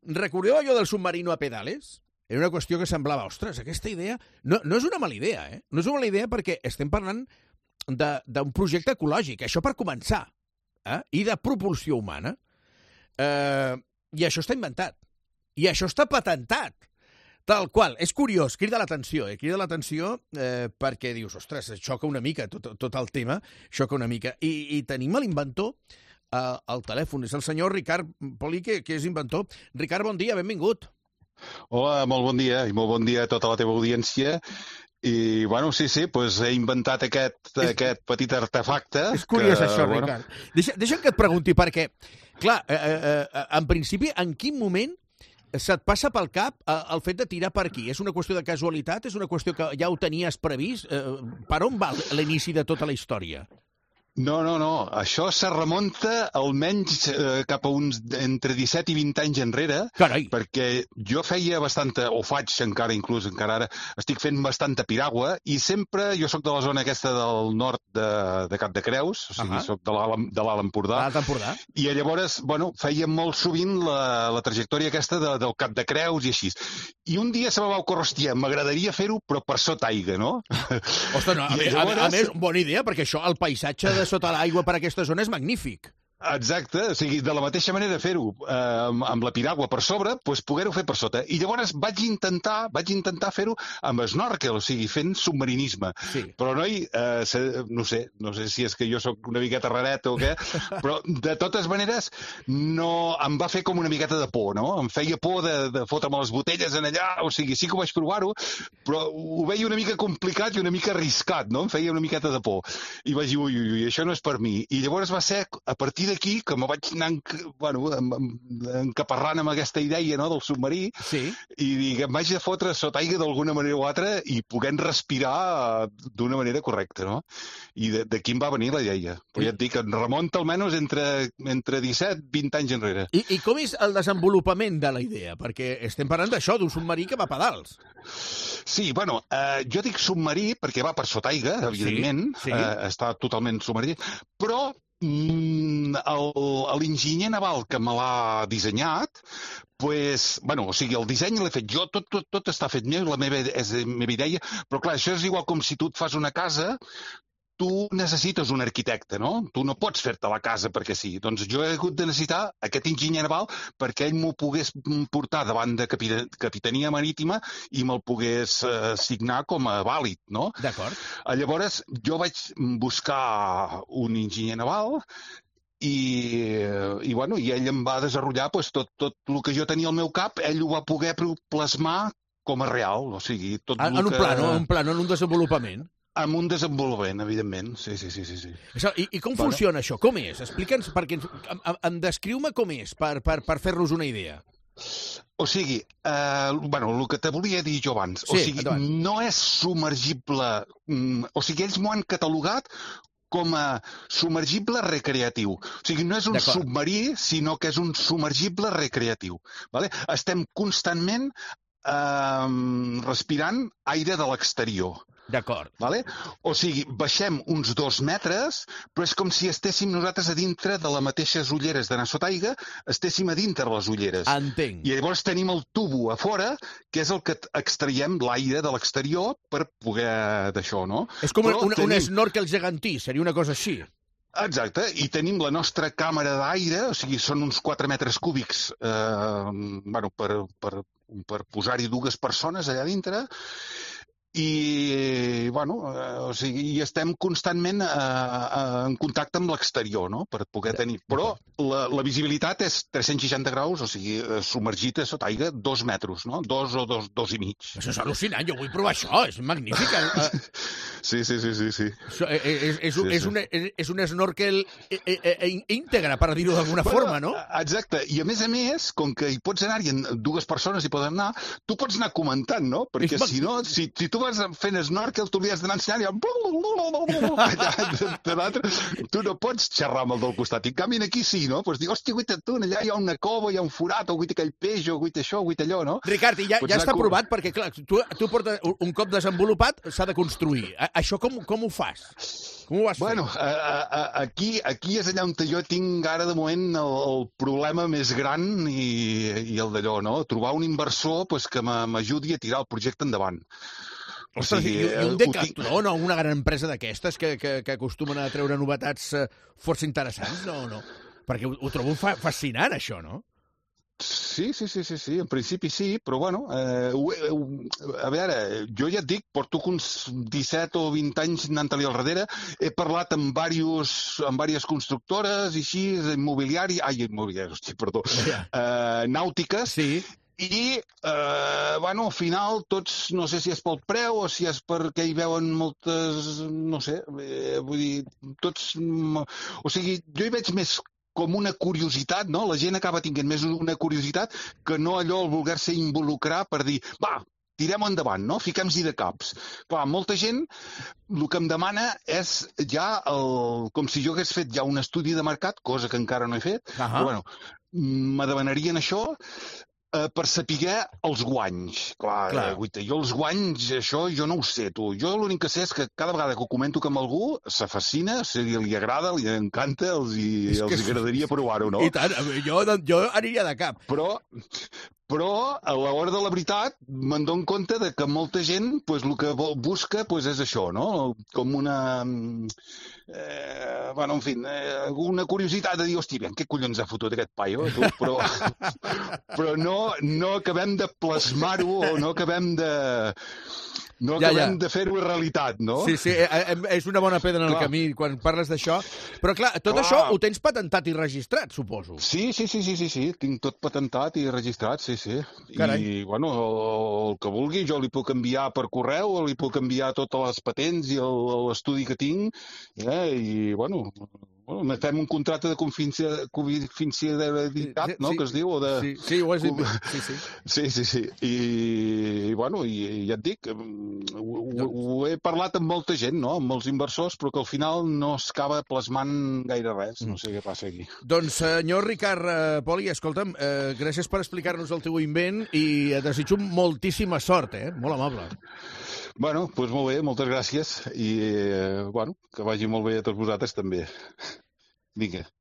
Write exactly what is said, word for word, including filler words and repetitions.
recordeu allò del submarino a pedales? Era una qüestió que semblava, ostres, aquesta idea... No, no és una mala idea, eh? No és una mala idea perquè estem parlant d'un projecte ecològic, això per començar, eh? I de propulsió humana. Eh, I això està inventat. I això està patentat. Tal qual. És curiós, crida l'atenció, eh? Crida l'atenció eh, perquè dius, ostres, xoca una mica tot, tot el tema, xoca una mica. I, i tenim l'inventor eh, al telèfon, és el senyor Ricard Poli, que, que és inventor. Ricard, bon dia, benvingut. Hola, molt bon dia, i molt bon dia a tota la teva audiència. I, bueno, sí, sí, doncs he inventat aquest, és, aquest petit artefacte. És curiós que, això, bueno... Ricard. Deixa, deixa'm que et pregunti, perquè, clar, eh, eh, en principi, en quin moment se't passa pel cap eh, el fet de tirar per aquí? És una qüestió de casualitat? És una qüestió que ja ho tenies previst? Eh, per on va l'inici de tota la història? No, no, no. Això se remunta almenys eh, cap a uns entre disset i vint anys enrere. Carai! Perquè jo feia bastanta, o faig encara, inclús encara ara, estic fent bastanta piragua i sempre, jo sóc de la zona aquesta del nord de, de Cap de Creus, o sigui, uh -huh. soc de l'Alt Empordà. L'Alt Empordà. I llavors, bueno, feia molt sovint la, la trajectòria aquesta de, del Cap de Creus i així. I un dia se me va ocórrer, hòstia, m'agradaria fer-ho, però per sota aigua, no? Ostres, no, a, llavors... a, a més, bona idea, perquè això, el paisatge de sota l'aigua per aquesta zona és magnífic. Exacte, o sigui, de la mateixa manera fer-ho eh, amb, amb la piragua per sobre, doncs poder-ho fer per sota. I llavors vaig intentar vaig intentar fer-ho amb snorkel, o sigui, fent submarinisme. Sí. Però, noi, eh, no sé, no sé si és que jo sóc una miqueta raret o què, però de totes maneres no em va fer com una miqueta de por, no? Em feia por de, de fotre'm les botelles en allà, o sigui, sí que ho vaig provar-ho, però ho veia una mica complicat i una mica arriscat, no? Em feia una miqueta de por. I vaig dir, ui, ui, ui, això no és per mi. I llavors va ser a partir d'aquí que me vaig anar bueno, encaparrant amb aquesta idea, no, del submarí, sí. I dic, em vaig de fotre sota aigua d'alguna manera o altra i puguem respirar d'una manera correcta, no? I d'aquí em va venir la idea. Però ja et dic, em remunta almenys entre, entre disset i vint anys enrere. I, I com és el desenvolupament de la idea? Perquè estem parlant d'això, d'un submarí que va a pedals. Sí, bueno, eh, jo dic submarí perquè va per sota aigua, evidentment, sí, sí. Eh, està totalment submarí, però l'enginyer naval que me l'ha dissenyat, pues, bueno, o sigui, el disseny l'he fet jo, tot, tot, tot està fet meu, la meva, és la meva idea, però clar, això és igual com si tu et fas una casa, tu necessites un arquitecte, no? Tu no pots fer-te la casa perquè sí. Doncs jo he hagut de necessitar aquest enginyer naval perquè ell m'ho pogués portar davant de Capitania Marítima i me'l pogués eh, signar com a vàlid, no? D'acord. Llavors jo vaig buscar un enginyer naval i, i, bueno, i ell em va desenvolupar pues, tot, tot el que jo tenia al meu cap, ell ho va poder plasmar com a real, o sigui... Tot en, en un que... plano, en un plano, en un desenvolupament. Amb un desenvolupament, evidentment. Sí, sí, sí, sí. sí. Això, i, I com bueno. funciona això? Com és? Explica'ns, perquè em, em descriu-me com és, per, per, per fer-nos una idea. O sigui, eh, bueno, el que te volia dir jo abans, sí, o sigui, endavant. no és submergible, mm, o sigui, ells m'ho han catalogat com a submergible recreatiu. O sigui, no és un submarí, sinó que és un submergible recreatiu. Vale? Estem constantment eh, respirant aire de l'exterior. D'acord. Vale? O sigui, baixem uns dos metres, però és com si estéssim nosaltres a dintre de les mateixes ulleres d'anar sota aigua, estéssim a dintre les ulleres. Entenc. I llavors tenim el tubo a fora, que és el que extraiem l'aire de l'exterior per poder d'això, no? És com però un, tenim... un snorkel gegantí, seria una cosa així. Exacte, i tenim la nostra càmera d'aire, o sigui, són uns quatre metres cúbics eh, bueno, per, per, per posar-hi dues persones allà dintre, i, bueno, eh, o sigui, i estem constantment eh, eh, en contacte amb l'exterior, no?, per poder tenir... Però la, la visibilitat és tres-cents seixanta graus, o sigui, submergit a sota aigua, dos metres, no?, dos o dos, dos i mig. Això és al·lucinant, jo vull provar això, és magnífic. Sí, sí, sí, sí, sí. Això és, és, és, un, sí, sí. és, un, és un snorkel íntegre, per dir-ho d'alguna bueno, forma, no? Exacte, i a més a més, com que hi pots anar-hi, dues persones hi poden anar, tu pots anar comentant, no?, perquè si no, si, si tu vas fent snorkel, tu li has d'anar ensenyant i tu no pots xerrar amb el del costat. I en canvi aquí sí, no? Pues dic, hòstia, guaita, tu, allà hi ha una cova, hi ha un forat, o guaita aquell peix, o guaita això, o guaita allò, no? Ricard, i ja, ja està provat, perquè clar, tu, tu portes un cop desenvolupat s'ha de construir. A, això com, com ho fas? Com ho vas fer? Bueno, a, a, aquí, aquí és allà on jo tinc ara de moment el, el problema més gran i, i el d'allò, no? Trobar un inversor pues, que m'ajudi a tirar el projecte endavant. O sigui, i un Decathlon o una gran empresa d'aquestes que, que, que acostumen a treure novetats eh, força interessants, no? no? Perquè ho, ho trobo fa, fascinant, això, no? Sí, sí, sí, sí, sí, en principi sí, però bueno, eh, a veure, jo ja et dic, porto uns disset o vint anys anant-li al darrere, he parlat amb diversos, amb diverses constructores i així, immobiliari, ai, immobiliari, hosti, perdó, yeah. eh, nàutiques, sí. I, eh, bueno, al final, tots, no sé si és pel preu o si és perquè hi veuen moltes, no sé, eh, vull dir, tots, o sigui, jo hi veig més com una curiositat, no? La gent acaba tinguent més una curiositat que no allò el voler-se involucrar per dir, va, tirem endavant, no? Fiquem-hi de caps. Clar, molta gent el que em demana és ja el, com si jo hagués fet ja un estudi de mercat, cosa que encara no he fet, uh-huh. Però bueno, me demanarien això eh, per saber els guanys. Clar, Clar. Eh, guita, jo els guanys, això jo no ho sé, tu. Jo l'únic que sé és que cada vegada que ho comento amb algú se fascina, si li agrada, li encanta, els, hi, els hi agradaria provar-ho, no? I tant, jo, jo aniria de cap. Però... Però, a l'hora de la veritat, me'n dono compte de que molta gent pues, el que busca pues, és això, no? Com una... Eh, bueno, en fi, eh, una curiositat de dir, hòstia, què collons ha fotut aquest paio, tu? Però, però no, no acabem de plasmar-ho o no acabem de... No ja, acabem ja. de fer-ho realitat, no? Sí, sí, és una bona pedra en el clar. camí quan parles d'això. Però, clar, tot clar. això ho tens patentat i registrat, suposo. Sí, sí, sí, sí, sí, sí. Tinc tot patentat i registrat, sí, sí. Carai. I, bueno, el, el que vulgui, jo li puc enviar per correu, li puc enviar totes les patents i l'estudi que tinc, eh? I, bueno... Bueno, fem un contracte de confidencialitat, no?, sí, que es diu, o de... Sí, sí, ho has dit bé. Sí, sí. Sí, sí, sí. I, i bueno, i, i ja et dic, ho, ho, ho he parlat amb molta gent, no?, amb molts inversors, però que al final no es acaba plasmant gaire res. No sé què passa aquí. Doncs, senyor Ricard eh, Poli, escolta'm, eh, gràcies per explicar-nos el teu invent i et desitjo moltíssima sort, eh? Molt amable. Bueno, doncs molt bé, moltes gràcies i, eh, bueno, que vagi molt bé a tots vosaltres també. Vinga.